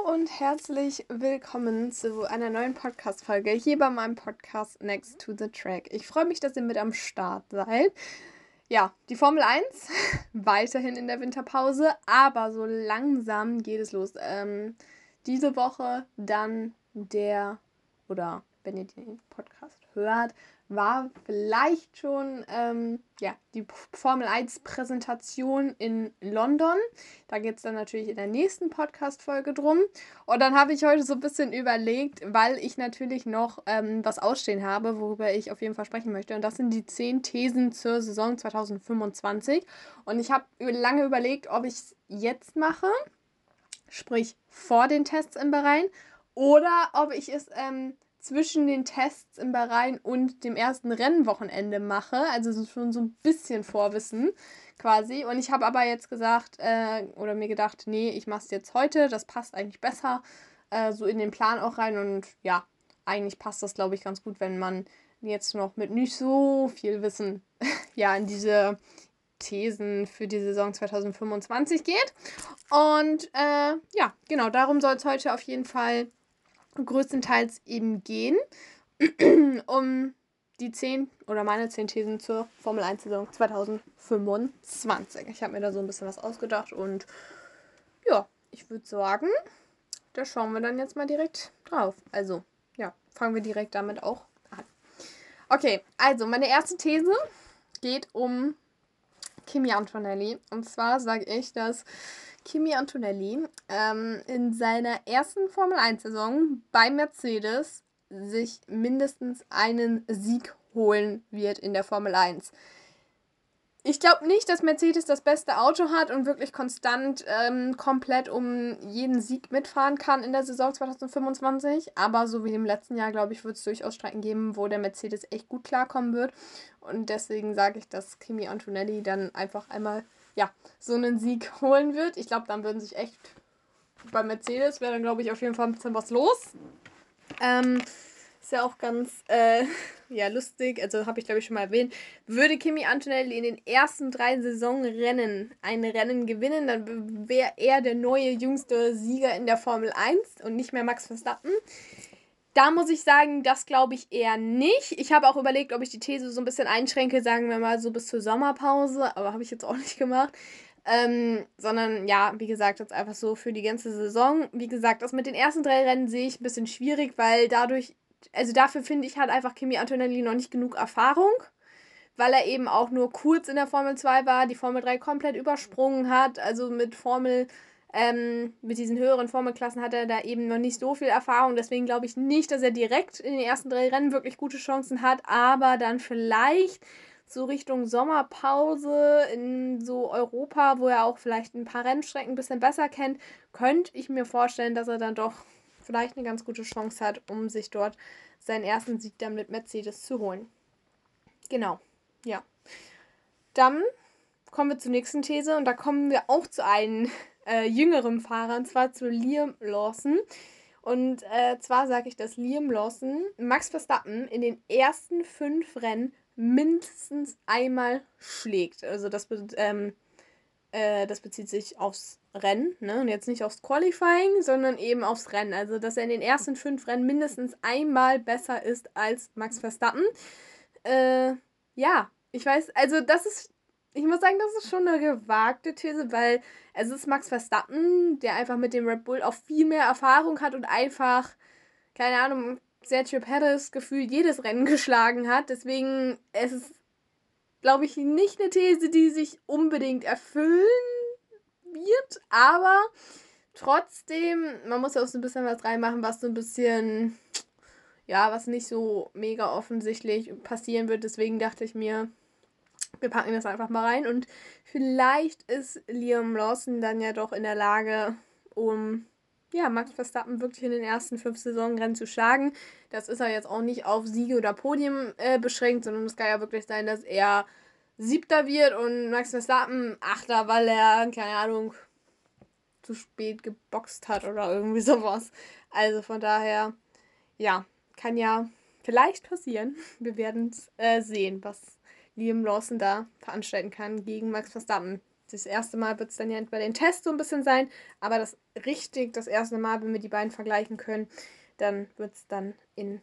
und herzlich willkommen zu einer neuen Podcast-Folge hier bei meinem Podcast Next to the Track. Ich freue mich, dass ihr mit am Start seid. Ja, die Formel 1 weiterhin in der Winterpause, aber so langsam geht es los. Diese Woche dann oder wenn ihr den Podcast hört, war vielleicht schon die Formel 1 Präsentation in London. Da geht es dann natürlich in der nächsten Podcast-Folge drum. Und dann habe ich heute so ein bisschen überlegt, weil ich natürlich noch was ausstehen habe, worüber ich auf jeden Fall sprechen möchte. Und das sind die 10 Thesen zur Saison 2025. Und ich habe lange überlegt, ob ich es jetzt mache, sprich vor den Tests in Bahrain, oder ob ich es zwischen den Tests in Bahrain und dem ersten Rennwochenende mache. Also schon so ein bisschen Vorwissen quasi. Und ich habe aber jetzt gesagt, mir gedacht, nee, ich mache es jetzt heute. Das passt eigentlich besser so in den Plan auch rein. Und ja, eigentlich passt das, glaube ich, ganz gut, wenn man jetzt noch mit nicht so viel Wissen in diese Thesen für die Saison 2025 geht. Und genau, darum soll es heute auf jeden Fall größtenteils eben gehen, um die 10 oder meine 10 Thesen zur Formel 1 Saison 2025. Ich habe mir da so ein bisschen was ausgedacht und ja, ich würde sagen, da schauen wir dann jetzt mal direkt drauf. Also, ja, fangen wir direkt damit auch an. Okay, also meine erste These geht um Kimi Antonelli. Und zwar sage ich, dass Kimi Antonelli in seiner ersten Formel-1-Saison bei Mercedes sich mindestens einen Sieg holen wird in der Formel 1. Ich glaube nicht, dass Mercedes das beste Auto hat und wirklich konstant komplett um jeden Sieg mitfahren kann in der Saison 2025. Aber so wie im letzten Jahr, glaube ich, wird es durchaus Strecken geben, wo der Mercedes echt gut klarkommen wird. Und deswegen sage ich, dass Kimi Antonelli dann einfach einmal so einen Sieg holen wird. Ich glaube, dann würden sich echt bei Mercedes wäre dann, glaube ich, auf jeden Fall ein bisschen was los. Ist ja auch ganz lustig, also habe ich glaube ich schon mal erwähnt, würde Kimi Antonelli in den ersten 3 Saisonrennen ein Rennen gewinnen, dann wäre er der neue jüngste Sieger in der Formel 1 und nicht mehr Max Verstappen. Da muss ich sagen, das glaube ich eher nicht. Ich habe auch überlegt, ob ich die These so ein bisschen einschränke, sagen wir mal so bis zur Sommerpause, aber habe ich jetzt auch nicht gemacht. Sondern ja, wie gesagt, jetzt einfach so für die ganze Saison. Wie gesagt, das mit den ersten 3 Rennen sehe ich ein bisschen schwierig, weil dafür finde ich halt einfach Kimi Antonelli noch nicht genug Erfahrung, weil er eben auch nur kurz in der Formel 2 war, die Formel 3 komplett übersprungen hat, also mit diesen höheren Formelklassen hat er da eben noch nicht so viel Erfahrung, deswegen glaube ich nicht, dass er direkt in den ersten 3 Rennen wirklich gute Chancen hat, aber dann vielleicht so Richtung Sommerpause in so Europa, wo er auch vielleicht ein paar Rennstrecken ein bisschen besser kennt, könnte ich mir vorstellen, dass er dann doch vielleicht eine ganz gute Chance hat, um sich dort seinen ersten Sieg dann mit Mercedes zu holen. Genau, ja. Dann kommen wir zur nächsten These und da kommen wir auch zu einem jüngeren Fahrer, und zwar zu Liam Lawson. Und zwar sage ich, dass Liam Lawson Max Verstappen in den ersten 5 Rennen mindestens einmal schlägt. Also das bezieht sich aufs Rennen, ne? Und jetzt nicht aufs Qualifying, sondern eben aufs Rennen. Also, dass er in den ersten 5 Rennen mindestens einmal besser ist als Max Verstappen. Ich weiß, also ich muss sagen, das ist schon eine gewagte These, weil es ist Max Verstappen, der einfach mit dem Red Bull auch viel mehr Erfahrung hat und einfach, keine Ahnung, Sergio Perez gefühlt jedes Rennen geschlagen hat. Deswegen es ist glaube ich, nicht eine These, die sich unbedingt erfüllen wird, aber trotzdem, man muss ja auch so ein bisschen was reinmachen, was so ein bisschen, was nicht so mega offensichtlich passieren wird. Deswegen dachte ich mir, wir packen das einfach mal rein und vielleicht ist Liam Lawson dann ja doch in der Lage, um Max Verstappen wirklich in den ersten 5 Saisonrennen zu schlagen. Das ist er jetzt auch nicht auf Siege oder Podium beschränkt, sondern es kann ja wirklich sein, dass er 7. wird und Max Verstappen 8., weil er, keine Ahnung, zu spät geboxt hat oder irgendwie sowas. Also von daher, kann ja vielleicht passieren. Wir werden es sehen, was Liam Lawson da veranstalten kann gegen Max Verstappen. Das erste Mal wird es dann ja bei den Tests so ein bisschen sein, aber das erste Mal, wenn wir die beiden vergleichen können, dann wird es dann in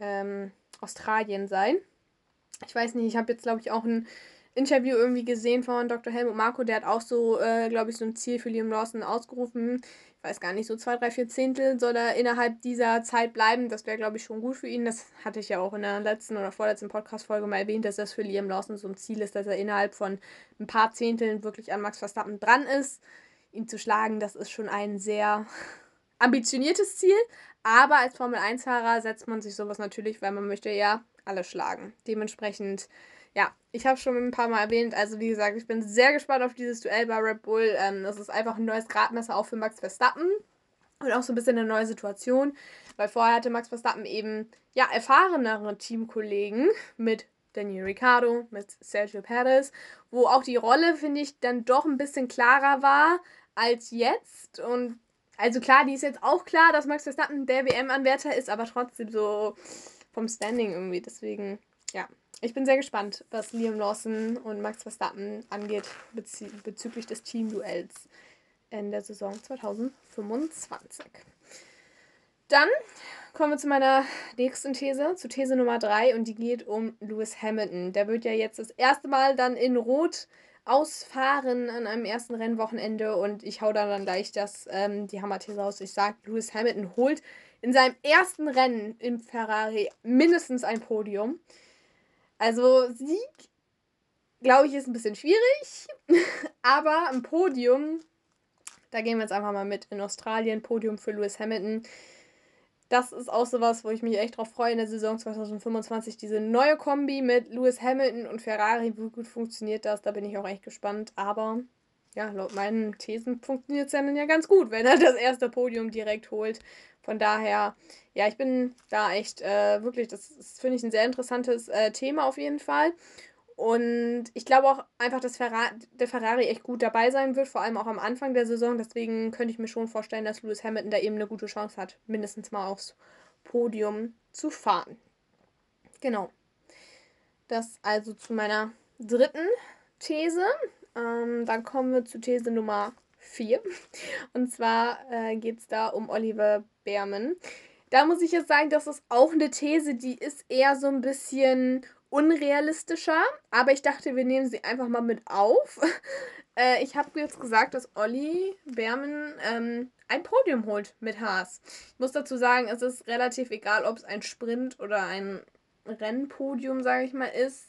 Australien sein. Ich weiß nicht, ich habe jetzt, glaube ich, auch ein Interview irgendwie gesehen von Dr. Helmut Marko, der hat auch so, glaube ich, so ein Ziel für Liam Lawson ausgerufen. Ich weiß gar nicht, so 2, 3, 4 Zehntel soll er innerhalb dieser Zeit bleiben. Das wäre, glaube ich, schon gut für ihn. Das hatte ich ja auch in der letzten oder vorletzten Podcast-Folge mal erwähnt, dass das für Liam Lawson so ein Ziel ist, dass er innerhalb von ein paar Zehnteln wirklich an Max Verstappen dran ist. Ihn zu schlagen, das ist schon ein sehr ambitioniertes Ziel. Aber als Formel-1-Fahrer setzt man sich sowas natürlich, weil man möchte ja alle schlagen. Dementsprechend, ja, ich habe es schon ein paar Mal erwähnt. Also wie gesagt, ich bin sehr gespannt auf dieses Duell bei Red Bull. Das ist einfach ein neues Gradmesser auch für Max Verstappen. Und auch so ein bisschen eine neue Situation. Weil vorher hatte Max Verstappen eben, ja, erfahrenere Teamkollegen mit Daniel Ricciardo, mit Sergio Perez, wo auch die Rolle, finde ich, dann doch ein bisschen klarer war als jetzt. Und also klar, die ist jetzt auch klar, dass Max Verstappen der WM-Anwärter ist, aber trotzdem so vom Standing irgendwie. Deswegen, ja, ich bin sehr gespannt, was Liam Lawson und Max Verstappen angeht bezüglich des Teamduells in der Saison 2025. Dann kommen wir zu meiner nächsten These, zu These Nummer 3, und die geht um Lewis Hamilton. Der wird ja jetzt das erste Mal dann in Rot ausfahren an einem ersten Rennwochenende, und ich hau da dann gleich die Hammerthese raus. Ich sage, Lewis Hamilton holt in seinem ersten Rennen im Ferrari mindestens ein Podium. Also Sieg, glaube ich, ist ein bisschen schwierig, aber ein Podium, da gehen wir jetzt einfach mal mit in Australien, Podium für Lewis Hamilton. Das ist auch sowas, wo ich mich echt drauf freue in der Saison 2025. Diese neue Kombi mit Lewis Hamilton und Ferrari, wie gut funktioniert das? Da bin ich auch echt gespannt. Aber ja, laut meinen Thesen funktioniert es dann ja ganz gut, wenn er das erste Podium direkt holt. Von daher, ja, ich bin da echt wirklich, das finde ich ein sehr interessantes Thema auf jeden Fall. Und ich glaube auch einfach, dass der Ferrari echt gut dabei sein wird, vor allem auch am Anfang der Saison. Deswegen könnte ich mir schon vorstellen, dass Lewis Hamilton da eben eine gute Chance hat, mindestens mal aufs Podium zu fahren. Genau. Das also zu meiner dritten These. Dann kommen wir zu These Nummer 4. Und zwar geht es da um Oliver Bearman. Da muss ich jetzt sagen, das ist auch eine These, die ist eher so ein bisschen unrealistischer, aber ich dachte, wir nehmen sie einfach mal mit auf. Ich habe jetzt gesagt, dass Olli Bearman ein Podium holt mit Haas. Ich muss dazu sagen, es ist relativ egal, ob es ein Sprint oder ein Rennpodium, sage ich mal, ist.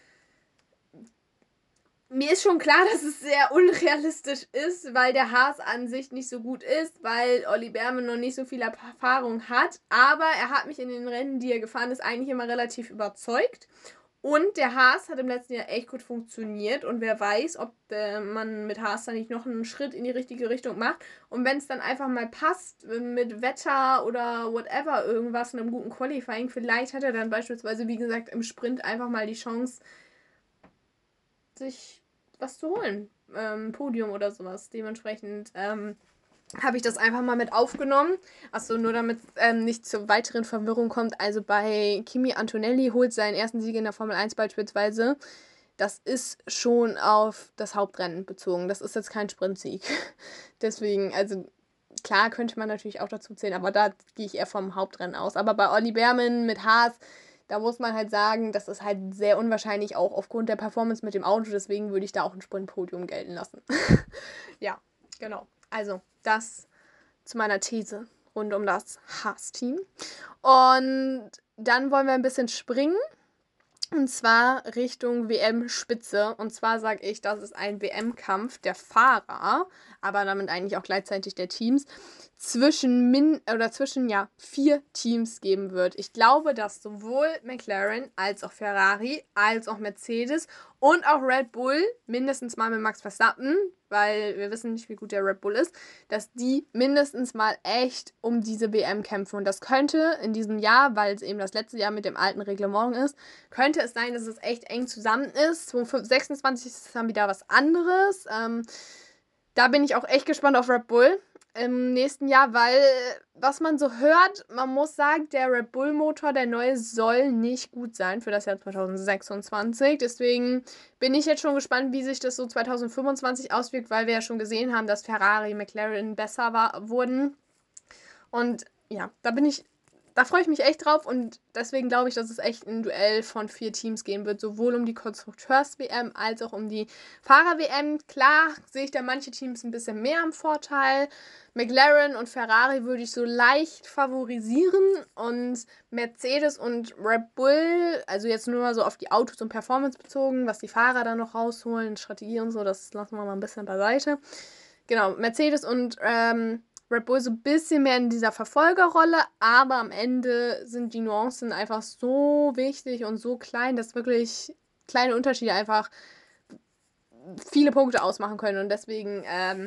Mir ist schon klar, dass es sehr unrealistisch ist, weil der Haas an sich nicht so gut ist, weil Olli Bearman noch nicht so viel Erfahrung hat. Aber er hat mich in den Rennen, die er gefahren ist, eigentlich immer relativ überzeugt. Und der Haas hat im letzten Jahr echt gut funktioniert. Und wer weiß, ob man mit Haas dann nicht noch einen Schritt in die richtige Richtung macht. Und wenn es dann einfach mal passt, mit Wetter oder whatever, irgendwas in einem guten Qualifying, vielleicht hat er dann beispielsweise, wie gesagt, im Sprint einfach mal die Chance, sich was zu holen. Podium oder sowas. Dementsprechend habe ich das einfach mal mit aufgenommen. Achso, nur damit nicht zur weiteren Verwirrung kommt. Also bei Kimi Antonelli holt seinen ersten Sieg in der Formel 1 beispielsweise. Das ist schon auf das Hauptrennen bezogen. Das ist jetzt kein Sprintsieg. Deswegen, also klar könnte man natürlich auch dazu zählen, aber da gehe ich eher vom Hauptrennen aus. Aber bei Olli Bearman mit Haas, da muss man halt sagen, das ist halt sehr unwahrscheinlich, auch aufgrund der Performance mit dem Auto. Deswegen würde ich da auch ein Sprintpodium gelten lassen. Ja, genau. Also, das zu meiner These rund um das Haas-Team. Und dann wollen wir ein bisschen springen. Und zwar Richtung WM-Spitze. Und zwar sage ich, dass es ein WM-Kampf der Fahrer, aber damit eigentlich auch gleichzeitig der Teams, zwischen 4 Teams geben wird. Ich glaube, dass sowohl McLaren als auch Ferrari, als auch Mercedes und auch Red Bull, mindestens mal mit Max Verstappen, weil wir wissen nicht, wie gut der Red Bull ist, dass die mindestens mal echt um diese WM kämpfen. Und das könnte in diesem Jahr, weil es eben das letzte Jahr mit dem alten Reglement ist, könnte es sein, dass es echt eng zusammen ist. 2026 ist dann wieder was anderes. Da bin ich auch echt gespannt auf Red Bull. im nächsten Jahr, weil, was man so hört, man muss sagen, der Red Bull Motor, der neue, soll nicht gut sein für das Jahr 2026. Deswegen bin ich jetzt schon gespannt, wie sich das so 2025 auswirkt, weil wir ja schon gesehen haben, dass Ferrari, McLaren besser wurden. Und ja, da freue ich mich echt drauf und deswegen glaube ich, dass es echt ein Duell von 4 Teams gehen wird, sowohl um die Konstrukteurs-WM als auch um die Fahrer-WM. Klar sehe ich da manche Teams ein bisschen mehr im Vorteil. McLaren und Ferrari würde ich so leicht favorisieren und Mercedes und Red Bull, also jetzt nur mal so auf die Autos und Performance bezogen, was die Fahrer dann noch rausholen, Strategie und so, das lassen wir mal ein bisschen beiseite. Genau, Mercedes und Red Bull so ein bisschen mehr in dieser Verfolgerrolle, aber am Ende sind die Nuancen einfach so wichtig und so klein, dass wirklich kleine Unterschiede einfach viele Punkte ausmachen können. Und deswegen,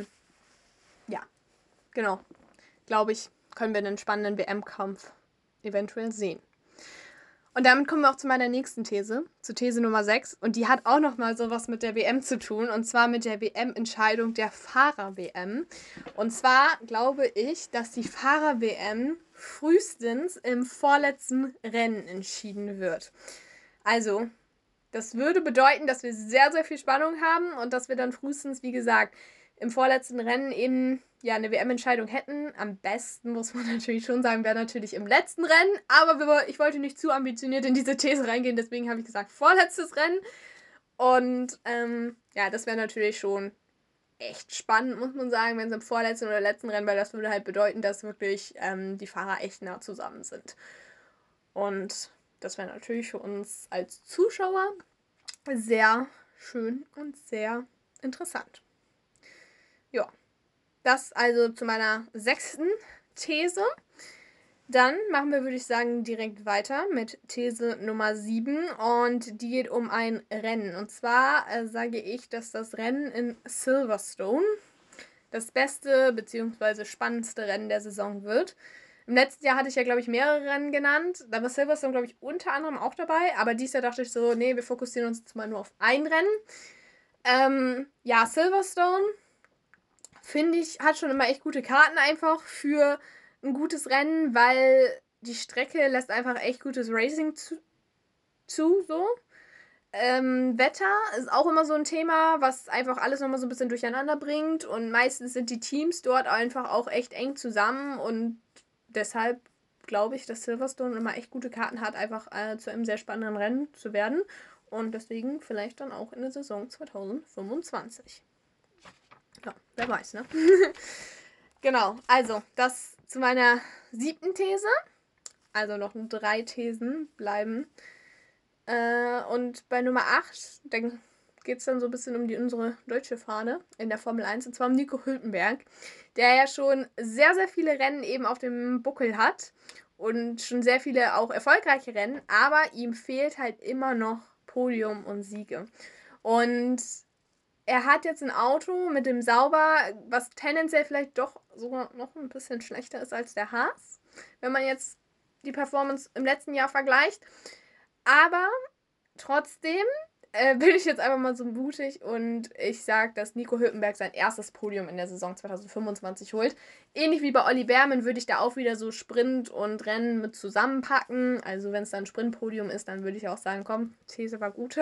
ja, genau, glaube ich, können wir einen spannenden WM-Kampf eventuell sehen. Und damit kommen wir auch zu meiner nächsten These, zu These Nummer 6. Und die hat auch nochmal sowas mit der WM zu tun. Und zwar mit der WM-Entscheidung der Fahrer-WM. Und zwar glaube ich, dass die Fahrer-WM frühestens im vorletzten Rennen entschieden wird. Also, das würde bedeuten, dass wir sehr, sehr viel Spannung haben und dass wir dann frühestens, wie gesagt, im vorletzten Rennen eben ja eine WM-Entscheidung hätten. Am besten, muss man natürlich schon sagen, wäre natürlich im letzten Rennen. Aber ich wollte nicht zu ambitioniert in diese These reingehen, deswegen habe ich gesagt, vorletztes Rennen. Und ja, das wäre natürlich schon echt spannend, muss man sagen, wenn es im vorletzten oder letzten Rennen, weil das würde halt bedeuten, dass wirklich die Fahrer echt nah zusammen sind. Und das wäre natürlich für uns als Zuschauer sehr schön und sehr interessant. Ja, das also zu meiner 6. These. Dann machen wir, würde ich sagen, direkt weiter mit These Nummer 7 und die geht um ein Rennen. Und zwar sage ich, dass das Rennen in Silverstone das beste bzw. spannendste Rennen der Saison wird. Im letzten Jahr hatte ich ja, glaube ich, mehrere Rennen genannt. Da war Silverstone, glaube ich, unter anderem auch dabei. Aber dieses Jahr dachte ich so, nee, wir fokussieren uns jetzt mal nur auf ein Rennen. Ja, Silverstone, finde ich, hat schon immer echt gute Karten einfach für ein gutes Rennen, weil die Strecke lässt einfach echt gutes Racing zu so. Wetter ist auch immer so ein Thema, was einfach alles nochmal so ein bisschen durcheinander bringt und meistens sind die Teams dort einfach auch echt eng zusammen und deshalb glaube ich, dass Silverstone immer echt gute Karten hat, einfach zu einem sehr spannenden Rennen zu werden und deswegen vielleicht dann auch in der Saison 2025. Ja, wer weiß, ne? Genau, also das zu meiner 7. These. Also noch 3 Thesen bleiben. Und bei Nummer 8, dann geht es dann so ein bisschen um unsere deutsche Fahne in der Formel 1, und zwar um Nico Hülkenberg, der ja schon sehr, sehr viele Rennen eben auf dem Buckel hat und schon sehr viele auch erfolgreiche Rennen, aber ihm fehlt halt immer noch Podium und Siege. Und er hat jetzt ein Auto mit dem Sauber, was tendenziell vielleicht doch sogar noch ein bisschen schlechter ist als der Haas, wenn man jetzt die Performance im letzten Jahr vergleicht. Aber trotzdem bin ich jetzt einfach mal so mutig und ich sage, dass Nico Hülkenberg sein erstes Podium in der Saison 2025 holt. Ähnlich wie bei Olli Behrmann würde ich da auch wieder so Sprint und Rennen mit zusammenpacken. Also wenn es dann ein Sprintpodium ist, dann würde ich auch sagen, komm, These war gute.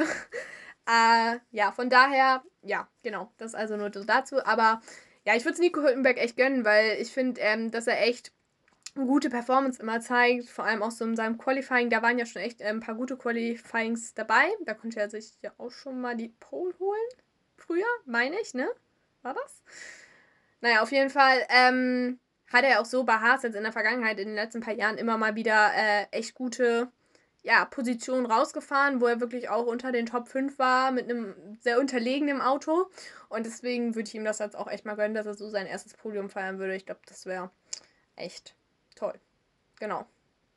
Ja, von daher, ja, genau, das also nur so dazu. Aber ja, ich würde es Nico Hülkenberg echt gönnen, weil ich finde, dass er echt gute Performance immer zeigt, vor allem auch so in seinem Qualifying, da waren ja schon echt ein paar gute Qualifyings dabei, da konnte er sich ja auch schon mal die Pole holen, früher, meine ich, ne? War das? Naja, auf jeden Fall hat er auch so bei Haas jetzt in der Vergangenheit, in den letzten paar Jahren immer mal wieder echt gute Positionen rausgefahren, wo er wirklich auch unter den Top 5 war, mit einem sehr unterlegenen Auto und deswegen würde ich ihm das jetzt auch echt mal gönnen, dass er so sein erstes Podium feiern würde. Ich glaube, das wäre echt toll. Genau.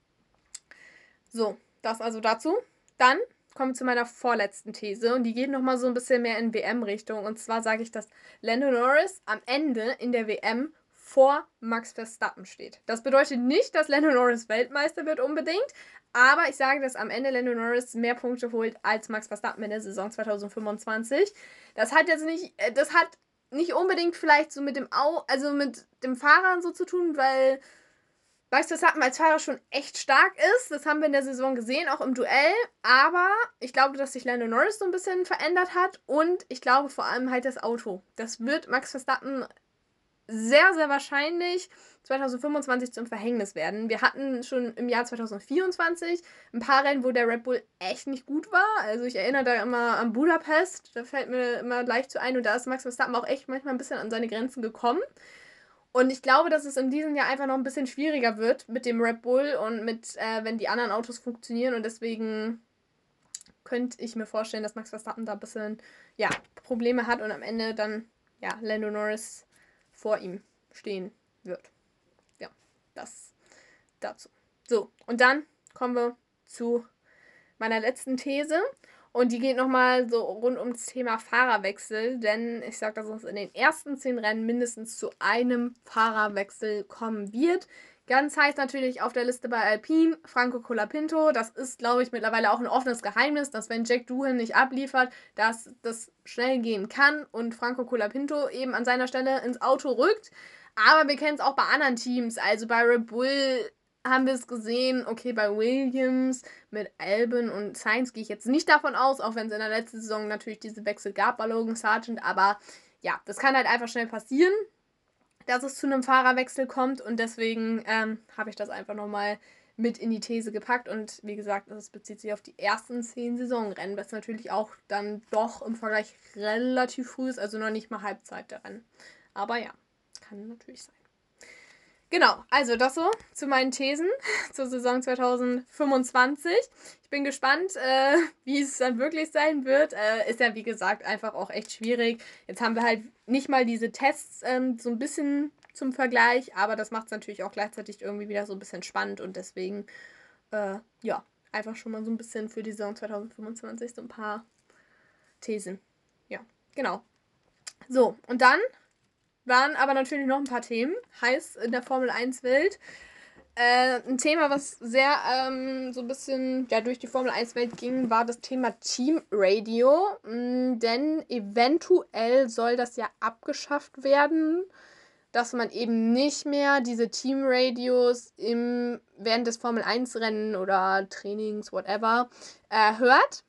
So, das also dazu. Dann kommen wir zu meiner vorletzten These und die geht nochmal so ein bisschen mehr in WM-Richtung. Und zwar sage ich, dass Lando Norris am Ende in der WM vor Max Verstappen steht. Das bedeutet nicht, dass Lando Norris Weltmeister wird unbedingt, aber ich sage, dass am Ende Lando Norris mehr Punkte holt als Max Verstappen in der Saison 2025. Das hat jetzt nicht, das hat nicht unbedingt vielleicht so mit dem mit dem Fahrer so zu tun, weil Max Verstappen als Fahrer schon echt stark ist. Das haben wir in der Saison gesehen, auch im Duell. Aber ich glaube, dass sich Lando Norris so ein bisschen verändert hat. Und ich glaube vor allem halt das Auto. Das wird Max Verstappen sehr, sehr wahrscheinlich 2025 zum Verhängnis werden. Wir hatten schon im Jahr 2024 ein paar Rennen, wo der Red Bull echt nicht gut war. Also ich erinnere da immer an Budapest. Da fällt mir immer gleich zu ein. Und da ist Max Verstappen auch echt manchmal ein bisschen an seine Grenzen gekommen. Und ich glaube, dass es in diesem Jahr einfach noch ein bisschen schwieriger wird mit dem Red Bull und mit, wenn die anderen Autos funktionieren. Und deswegen könnte ich mir vorstellen, dass Max Verstappen da ein bisschen, ja, Probleme hat und am Ende dann, ja, Lando Norris vor ihm stehen wird. Ja, das dazu. So, und dann kommen wir zu meiner letzten These. Und die geht nochmal so rund ums Thema Fahrerwechsel, denn ich sage, dass es in den ersten 10 Rennen mindestens zu einem Fahrerwechsel kommen wird. Ganz heiß natürlich auf der Liste bei Alpine, Franco Colapinto. Das ist, glaube ich, mittlerweile auch ein offenes Geheimnis, dass wenn Jack Doohan nicht abliefert, dass das schnell gehen kann und Franco Colapinto eben an seiner Stelle ins Auto rückt. Aber wir kennen es auch bei anderen Teams, also bei Red Bull haben wir es gesehen, okay, bei Williams mit Albon und Sainz gehe ich jetzt nicht davon aus, auch wenn es in der letzten Saison natürlich diese Wechsel gab bei Logan Sargent, aber ja, das kann halt einfach schnell passieren, dass es zu einem Fahrerwechsel kommt und deswegen habe ich das einfach nochmal mit in die These gepackt und wie gesagt, das bezieht sich auf die ersten 10 Saisonrennen, was natürlich auch dann doch im Vergleich relativ früh ist, also noch nicht mal Halbzeit der Rennen. Aber ja, kann natürlich sein. Genau, also das so zu meinen Thesen zur Saison 2025. Ich bin gespannt, wie es dann wirklich sein wird. Ist ja, wie gesagt, einfach auch echt schwierig. Jetzt haben wir halt nicht mal diese Tests so ein bisschen zum Vergleich, aber das macht es natürlich auch gleichzeitig irgendwie wieder so ein bisschen spannend und deswegen, ja, einfach schon mal so ein bisschen für die Saison 2025 so ein paar Thesen. Ja, genau. So, und dann waren aber natürlich noch ein paar Themen heiß in der Formel 1 Welt. Ein Thema, was sehr so ein bisschen ja, durch die Formel 1 Welt ging, war das Thema Team Radio. Denn eventuell soll das ja abgeschafft werden, dass man eben nicht mehr diese Teamradios während des Formel 1 Rennen oder Trainings, whatever, hört,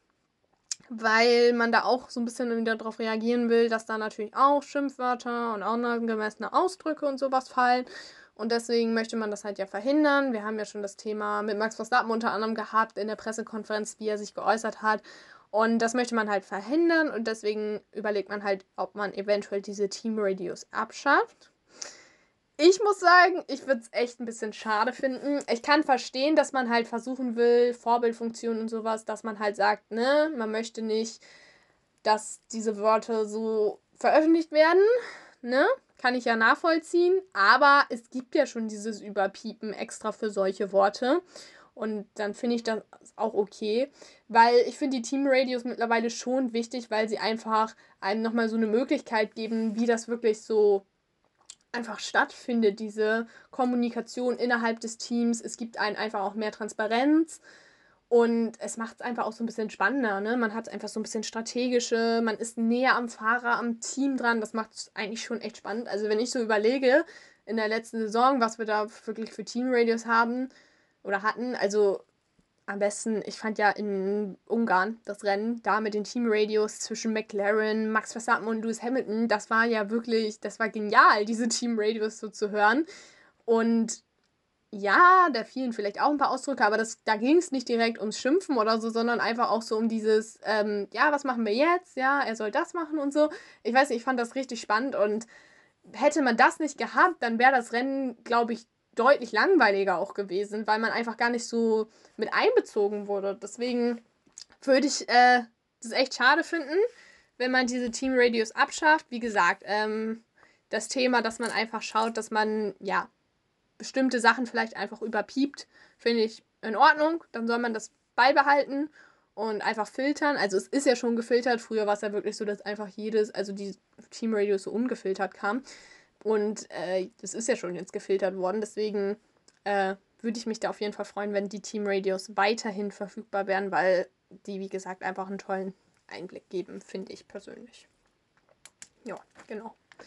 weil man da auch so ein bisschen wieder darauf reagieren will, dass da natürlich auch Schimpfwörter und unangemessene Ausdrücke und sowas fallen. Und deswegen möchte man das halt ja verhindern. Wir haben ja schon das Thema mit Max Verstappen unter anderem gehabt in der Pressekonferenz, wie er sich geäußert hat. Und das möchte man halt verhindern und deswegen überlegt man halt, ob man eventuell diese Teamradios abschafft. Ich muss sagen, ich würde es echt ein bisschen schade finden. Ich kann verstehen, dass man halt versuchen will, Vorbildfunktion und sowas, dass man halt sagt, ne, man möchte nicht, dass diese Wörter so veröffentlicht werden, ne? Kann ich ja nachvollziehen, aber es gibt ja schon dieses Überpiepen extra für solche Worte. Und dann finde ich das auch okay, weil ich finde die Teamradios mittlerweile schon wichtig, weil sie einfach einem nochmal so eine Möglichkeit geben, wie das wirklich so einfach stattfindet, diese Kommunikation innerhalb des Teams. Es gibt einen einfach auch mehr Transparenz und es macht es einfach auch so ein bisschen spannender. Ne? Man hat einfach so ein bisschen strategische, man ist näher am Fahrer, am Team dran. Das macht es eigentlich schon echt spannend. Also wenn ich so überlege, in der letzten Saison, was wir da wirklich für Teamradios haben oder hatten, also am besten, ich fand ja in Ungarn das Rennen, da mit den Teamradios zwischen McLaren, Max Verstappen und Lewis Hamilton, das war ja wirklich, das war genial, diese Teamradios so zu hören. Und ja, da fielen vielleicht auch ein paar Ausdrücke, aber da ging es nicht direkt ums Schimpfen oder so, sondern einfach auch so um dieses, ja, was machen wir jetzt? Ja, er soll das machen und so. Ich weiß nicht, ich fand das richtig spannend und hätte man das nicht gehabt, dann wäre das Rennen, glaube ich, deutlich langweiliger auch gewesen, weil man einfach gar nicht so mit einbezogen wurde. Deswegen würde ich das echt schade finden, wenn man diese Teamradios abschafft. Wie gesagt, das Thema, dass man einfach schaut, dass man, ja, bestimmte Sachen vielleicht einfach überpiept, finde ich in Ordnung. Dann soll man das beibehalten und einfach filtern. Also es ist ja schon gefiltert. Früher war es ja wirklich so, dass einfach also die Teamradios so ungefiltert kamen. Und das ist ja schon jetzt gefiltert worden. Deswegen würde ich mich da auf jeden Fall freuen, wenn die Teamradios weiterhin verfügbar wären, weil die, wie gesagt, einfach einen tollen Einblick geben, finde ich persönlich. Ja, genau.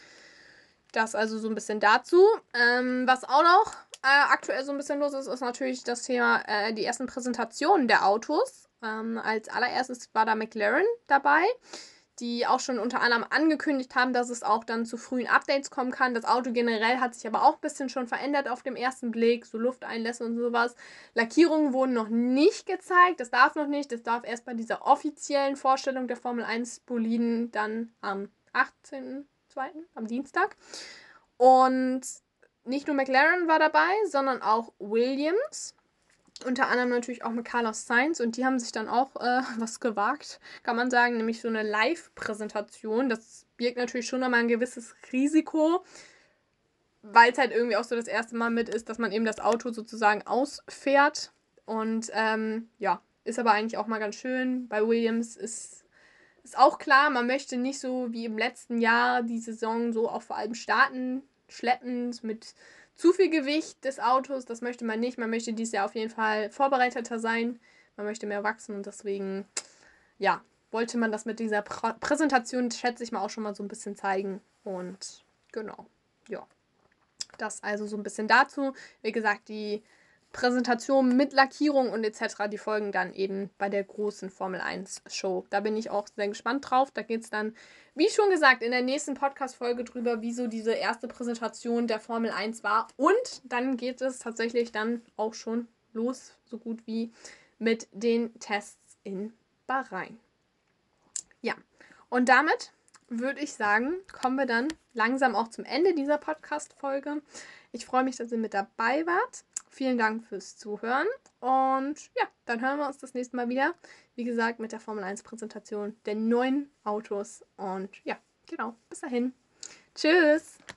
Das also so ein bisschen dazu. Was auch noch aktuell so ein bisschen los ist, ist natürlich das Thema die ersten Präsentationen der Autos. Als allererstes war da McLaren dabei, die auch schon unter anderem angekündigt haben, dass es auch dann zu frühen Updates kommen kann. Das Auto generell hat sich aber auch ein bisschen schon verändert auf dem ersten Blick, so Lufteinlässe und sowas. Lackierungen wurden noch nicht gezeigt, das darf noch nicht. Das darf erst bei dieser offiziellen Vorstellung der Formel 1 Boliden dann am 18.02., am Dienstag. Und nicht nur McLaren war dabei, sondern auch Williams. Unter anderem natürlich auch mit Carlos Sainz, und die haben sich dann auch was gewagt, kann man sagen, nämlich so eine Live-Präsentation. Das birgt natürlich schon nochmal ein gewisses Risiko, weil es halt irgendwie auch so das erste Mal mit ist, dass man eben das Auto sozusagen ausfährt. Und ja, ist aber eigentlich auch mal ganz schön. Bei Williams ist auch klar, man möchte nicht so wie im letzten Jahr die Saison so auch vor allem starten, schleppend mit zu viel Gewicht des Autos. Das möchte man nicht. Man möchte dieses Jahr auf jeden Fall vorbereiteter sein. Man möchte mehr wachsen, und deswegen, ja, wollte man das mit dieser Präsentation, schätze ich mal, auch schon mal so ein bisschen zeigen. Und genau, ja. Das also so ein bisschen dazu. Wie gesagt, die Präsentation mit Lackierung und etc., die folgen dann eben bei der großen Formel 1 Show. Da bin ich auch sehr gespannt drauf. Da geht es dann, wie schon gesagt, in der nächsten Podcast-Folge drüber, wieso diese erste Präsentation der Formel 1 war. Und dann geht es tatsächlich dann auch schon los, so gut wie mit den Tests in Bahrain. Ja, und damit würde ich sagen, kommen wir dann langsam auch zum Ende dieser Podcast-Folge. Ich freue mich, dass ihr mit dabei wart. Vielen Dank fürs Zuhören, und ja, dann hören wir uns das nächste Mal wieder. Wie gesagt, mit der Formel 1 Präsentation der neuen Autos, und ja, genau, bis dahin. Tschüss!